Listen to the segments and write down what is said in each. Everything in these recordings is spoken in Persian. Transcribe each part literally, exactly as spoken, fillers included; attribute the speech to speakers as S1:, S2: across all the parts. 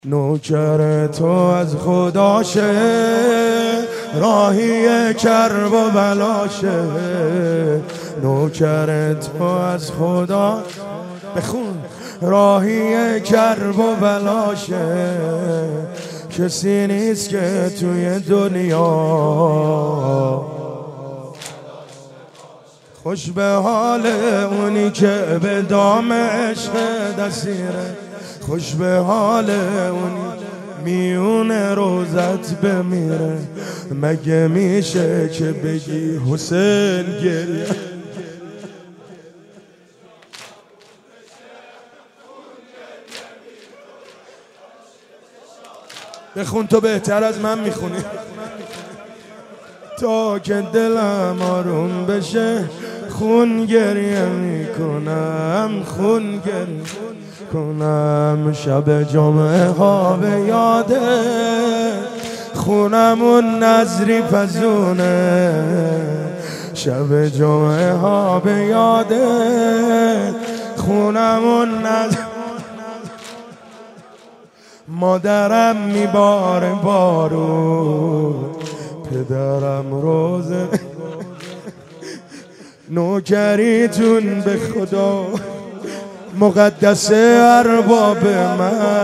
S1: نوکر تو از خداشه، راهی کرب و بلاشه. نوکر تو از خدا بخون، راهی کرب و بلاشه. کسی نیست که توی دنیا خوش به حال اونی که به دام عشق دسیره. خوش به حال اونی میون روزت بمیره. مگه میشه که بگی حسین گریه؟ بخون، تو بهتر از من میخونی. تا که دلم آروم بشه خون گریه میکنم، خون گریه کنم. شب جمعه ها به یاده خونمون نظری پزونه. شب جمعه ها به یاده خونمون نظری. مادرم میباره بارو، پدرم روزه. نوکریتون به خدا مقدسه ارباب من.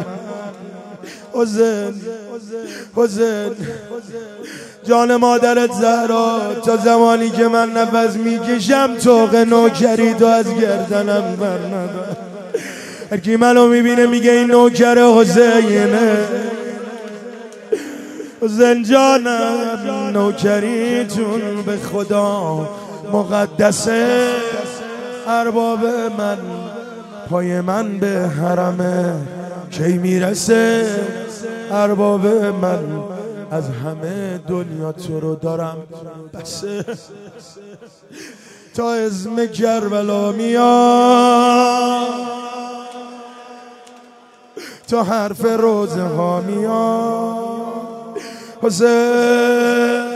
S1: حسین حسین جان مادرت زهرا، تا زمانی که من نفس میکشم طوق نوکری تو از گردنم بر ندار. هر کی منو میبینه میگه این نوکر حسینه. حسین جانم نوکریتون به خدا مقدسه ارباب من. پای من به حرمه کی میرسه ارباب من. از همه دنیا تو رو دارم بسه. تا اسم کربلا میاد، تا حرف روزه ها میاد. حسین